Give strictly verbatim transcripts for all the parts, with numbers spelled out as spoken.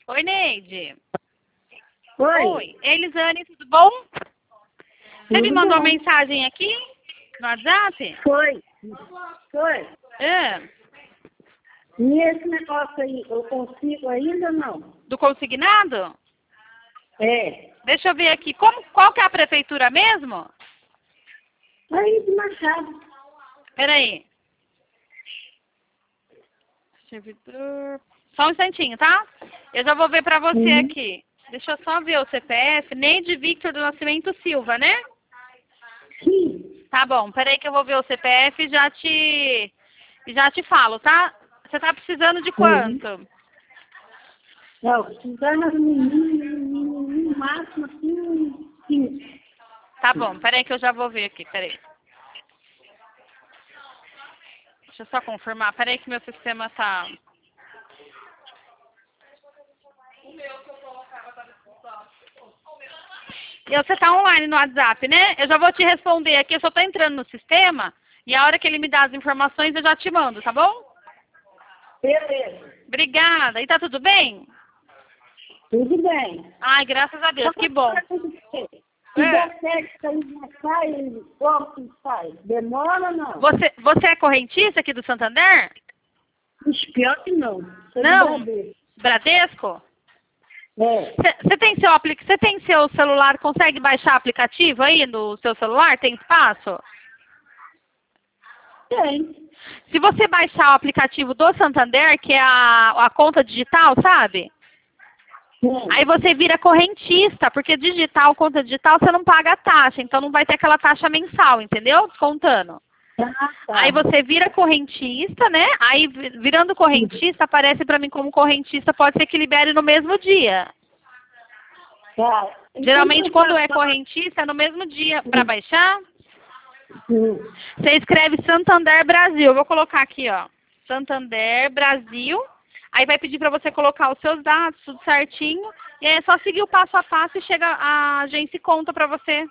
Oi, Neide. Oi. Oi. Elisane, tudo bom? Você Tudo me mandou bom. uma mensagem aqui no WhatsApp? Foi. Foi. É. E esse negócio aí, eu consigo ainda não? Do consignado? É. Deixa eu ver aqui. Como, qual que é a prefeitura mesmo? Aí de Machado. Peraí. Servidor. Só um instantinho, tá? Eu já vou ver pra você Uhum. aqui. Deixa eu só ver o C P F. Neide Victor do Nascimento Silva, né? Sim. Tá bom. Peraí que eu vou ver o C P F e já te, e já te falo, tá? Você tá precisando de quanto? Uhum. Não, precisando no mínimo, no máximo assim, cinco. Tá bom. Peraí que eu já vou ver aqui. Peraí. Deixa eu só confirmar. Peraí que meu sistema tá... E você tá online no WhatsApp, né? Eu já vou te responder aqui. Eu só tô entrando no sistema. E a hora que ele me dá as informações, eu já te mando, tá bom? Beleza. Obrigada. E tá tudo bem? Tudo bem. Ai, graças a Deus. Que bom. Se É. der certo, aí já sai, como que faz? Demora ou não? Você, você é correntista aqui do Santander? Ixi, pior que não. Sou de Não? Bradesco. Bradesco? É. Você tem seu apli- você tem seu celular, consegue baixar aplicativo aí no seu celular? Tem espaço? Tem. Se você baixar o aplicativo do Santander, que é a, a conta digital, sabe? Tem. Aí você vira correntista, porque digital, conta digital, você não paga taxa, então não vai ter aquela taxa mensal, entendeu? Descontando. Ah, tá. Aí você vira correntista, né? Aí vi- virando correntista, aparece pra mim como correntista, pode ser que libere no mesmo dia. Tá. Geralmente Então, quando é tá. correntista, é no mesmo dia pra baixar. Sim. Você escreve Santander Brasil. Eu vou colocar aqui, ó. Santander Brasil. Aí vai pedir pra você colocar os seus dados, tudo certinho. E aí é só seguir o passo a passo e chega a agência e conta pra você.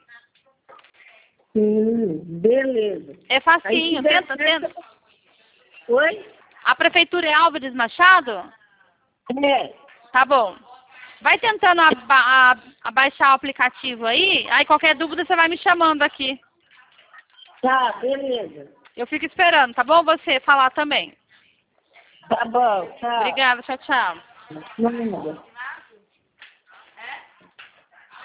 Sim, beleza. É Aí, facinho. se der Tenta, certo- tenta. Oi? A prefeitura é Álvares Machado? É. Tá bom. Vai tentando aba a, a baixar o aplicativo aí. Aí qualquer dúvida você vai me chamando aqui. Tá, beleza. Eu fico esperando, tá bom? Você falar também. Tá bom, tchau. Obrigada, tchau, tchau. Nada.